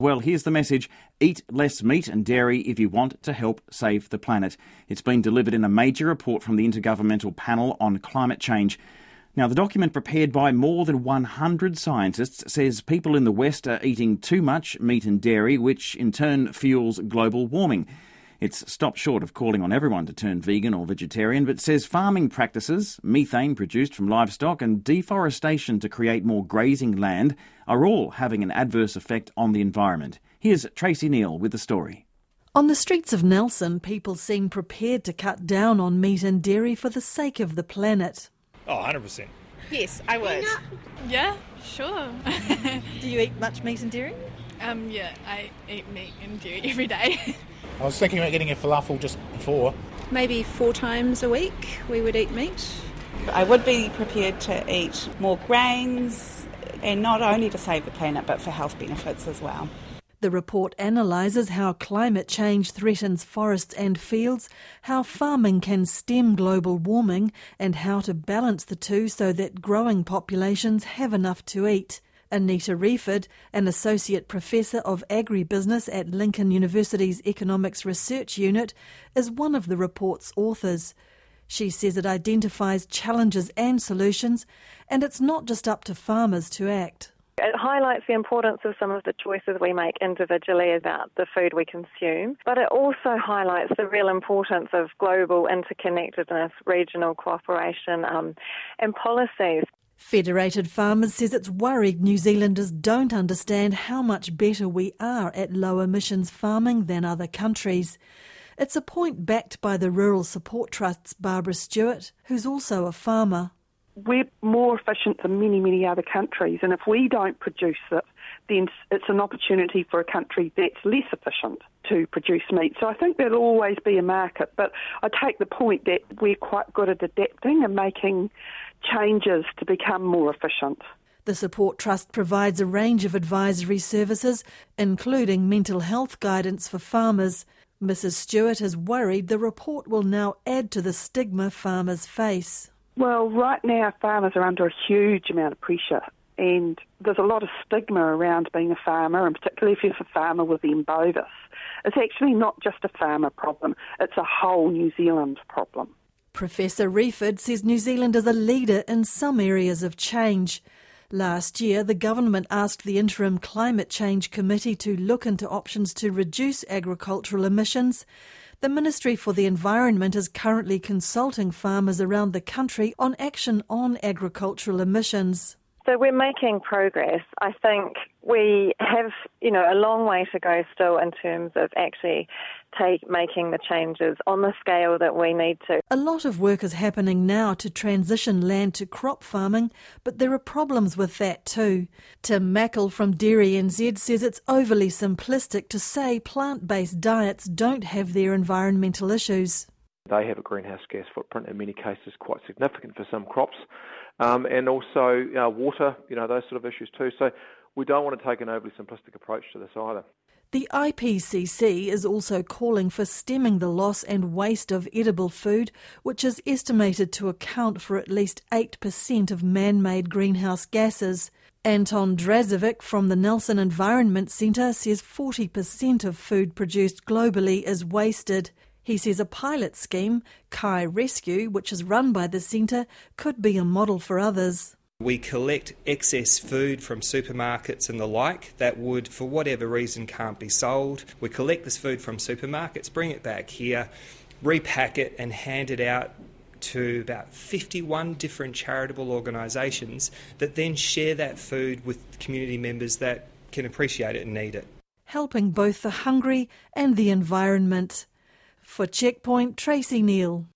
Well, here's the message. Eat less meat and dairy if you want to help save the planet. It's been delivered in a major report from the Intergovernmental Panel on Climate Change. Now, the document prepared by more than 100 scientists says people in the West are eating too much meat and dairy, which in turn fuels global warming. It's stopped short of calling on everyone to turn vegan or vegetarian, but says farming practices, methane produced from livestock and deforestation to create more grazing land are all having an adverse effect on the environment. Here's Tracy Neal with the story. On the streets of Nelson, people seem prepared to cut down on meat and dairy for the sake of the planet. Oh, 100%. Yes, I would. Yeah, sure. Do you eat much meat and dairy? Yeah, I eat meat and dairy every day. I was thinking about getting a falafel just before. Maybe 4 times a week we would eat meat. I would be prepared to eat more grains, and not only to save the planet but for health benefits as well. The report analyses how climate change threatens forests and fields, how farming can stem global warming, and how to balance the two so that growing populations have enough to eat. Anita Rieford, an Associate Professor of Agribusiness at Lincoln University's Economics Research Unit, is one of the report's authors. She says it identifies challenges and solutions, and it's not just up to farmers to act. It highlights the importance of some of the choices we make individually about the food we consume, but it also highlights the real importance of global interconnectedness, regional cooperation, and policies. Federated Farmers says it's worried New Zealanders don't understand how much better we are at low emissions farming than other countries. It's a point backed by the Rural Support Trust's Barbara Stewart, who's also a farmer. We're more efficient than many other countries, and if we don't produce it, then it's an opportunity for a country that's less efficient to produce meat. So I think there'll always be a market, but I take the point that we're quite good at adapting and making changes to become more efficient. The Support Trust provides a range of advisory services, including mental health guidance for farmers. Mrs. Stewart is worried the report will now add to the stigma farmers face. Well, right now farmers are under a huge amount of pressure, and there's a lot of stigma around being a farmer, and particularly if you're a farmer with M. bovis. It's actually not just a farmer problem, it's a whole New Zealand problem. Professor Rieford says New Zealand is a leader in some areas of change. Last year, the government asked the Interim Climate Change Committee to look into options to reduce agricultural emissions. The Ministry for the Environment is currently consulting farmers around the country on action on agricultural emissions. So we're making progress. I think we have, a long way to go still in terms of actually making the changes on the scale that we need to. A lot of work is happening now to transition land to crop farming, but there are problems with that too. Tim Mackle from Dairy NZ says it's overly simplistic to say plant-based diets don't have their environmental issues. They have a greenhouse gas footprint, in many cases quite significant for some crops, and also water, those sort of issues too. So we don't want to take an overly simplistic approach to this either. The IPCC is also calling for stemming the loss and waste of edible food, which is estimated to account for at least 8% of man-made greenhouse gases. Anton Drazovic from the Nelson Environment Centre says 40% of food produced globally is wasted. He says a pilot scheme, Kai Rescue, which is run by the centre, could be a model for others. We collect excess food from supermarkets and the like that would, for whatever reason, can't be sold. We collect this food from supermarkets, bring it back here, repack it and hand it out to about 51 different charitable organisations that then share that food with community members that can appreciate it and need it. Helping both the hungry and the environment. For Checkpoint, Tracy Neal.